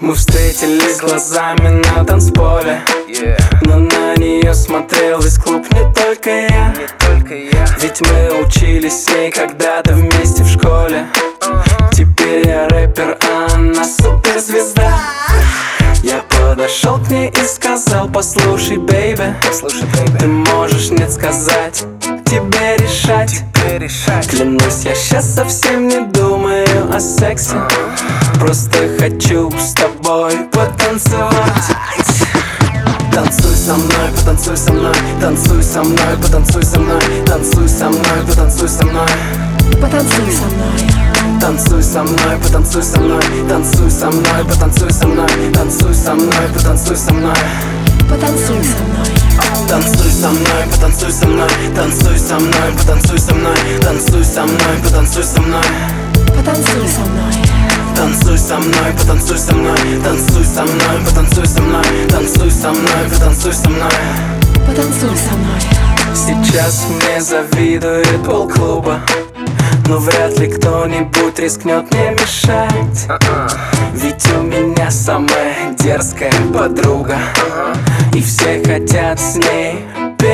Мы встретились глазами на танцполе, но на нее смотрел весь клуб, не только я. Ведь мы учились с ней когда-то вместе в школе. Теперь я рэпер, а она суперзвезда. Я подошел к ней и сказал: послушай, бейби, ты можешь нет сказать, тебе решать. Клянусь, я щас совсем не думаю о сексе, просто хочу с тобой потанцевать. Танцуй со мной, потанцуй со мной, танцуй со мной, потанцуй со мной, танцуй со мной, потанцуй со мной, потанцуй со мной. танцуй со мной, потанцуй со мной, танцуй со мной, потанцуй со мной, танцуй со мной, потанцуй со мной, Потанцуй со мной. танцуй со мной, потанцуй со мной, танцуй со мной, потанцуй со мной, танцуй со мной, потанцуй со мной, Потанцуй со мной. танцуй со мной, потанцуй со мной, танцуй со мной, потанцуй со мной, танцуй со мной, потанцуй со мной. Потанцуй со мной. Сейчас мне завидует полклуба, но вряд ли кто-нибудь рискнет мне мешать. Ведь у меня самая дерзкая подруга, и все хотят с ней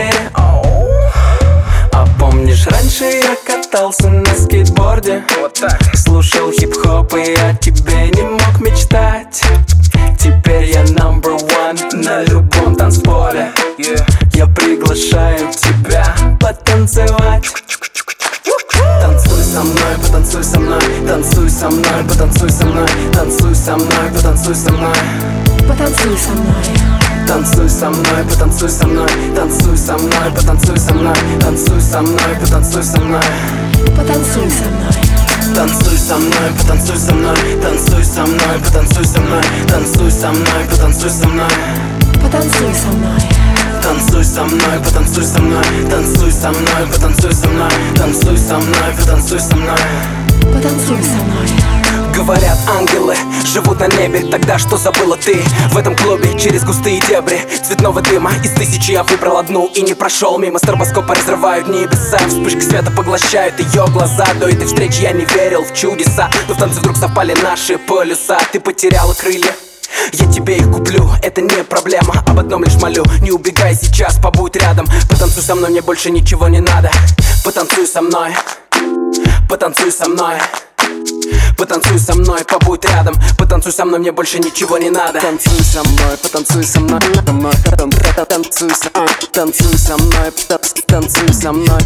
А помнишь, раньше я катался на скейтборде, слушал хип-хоп, и о тебе не мог мечтать. Теперь я number one на любом танцполе. Я приглашаю тебя потанцевать. Танцуй со мной, потанцуй со мной, танцуй со мной, потанцуй со мной, танцуй со мной, потанцуй со мной, Потанцуй со мной. танцуй со мной, потанцуй со мной, танцуй со мной, потанцуй со мной, танцуй со мной, потанцуй со мной, Потанцуй со мной. танцуй со мной, потанцуй со мной, танцуй со мной, потанцуй со мной, танцуй со мной, потанцуй со мной, Потанцуй со мной. танцуй со мной, потанцуй со мной, танцуй со мной, потанцуй со мной, танцуй со мной, потанцуй со мной. Потанцуй со мной. Говорят, ангелы живут на небе, тогда что забыла ты? В этом клубе через густые дебри цветного дыма из тысячи я выбрал одну и не прошел мимо. Стробоскопа разрывают небеса, вспышки света поглощают ее глаза. До этой встречи я не верил в чудеса, но в танце вдруг совпали наши полюса. Ты потеряла крылья, я тебе их куплю, это не проблема. Об одном лишь молю, не убегай сейчас, побудь рядом. Потанцуй со мной, мне больше ничего не надо. Потанцуй со мной, потанцуй со мной, потанцуй со мной, побудь рядом. Потанцуй со мной, мне больше ничего не надо. Танцуй со мной, потанцуй со мной, танцуй со мной, танцуй со мной, танцуй со мной,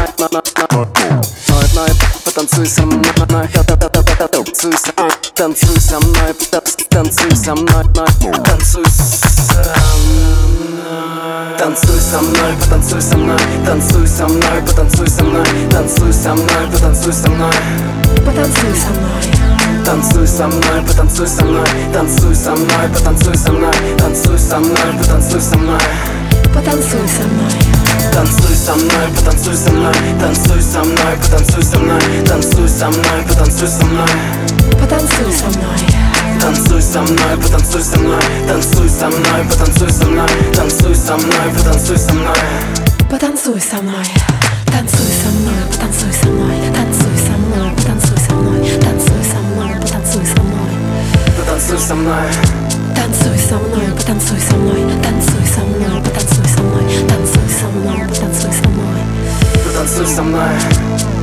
потанцуй со мной, танцуй со мной, танцуй со мной, танцуй танцуй со мной, потанцуй со мной, танцуй со мной, потанцуй со мной, танцуй со мной, потанцуй со мной, Потанцуй со мной. танцуй со мной, потанцуй со мной, танцуй со мной, потанцуй со мной, танцуй со мной, потанцуй со мной, Потанцуй со мной. танцуй со мной, потанцуй со мной, танцуй со мной, потанцуй со мной, танцуй со мной, потанцуй со мной, Потанцуй со мной. танцуй со мной, потанцуй со мной, танцуй со мной, потанцуй со мной, танцуй со мной, потанцуй со мной. Потанцуй со мной. Танцуй со мной, потанцуй со мной, танцуй со мной, потанцуй со мной, танцуй со мной, потанцуй со мной, Потанцуй со мной, танцуй со мной, потанцуй со мной, танцуй со мной, потанцуй со мной, танцуй со мной, потанцуй со мной, потанцуй со мной.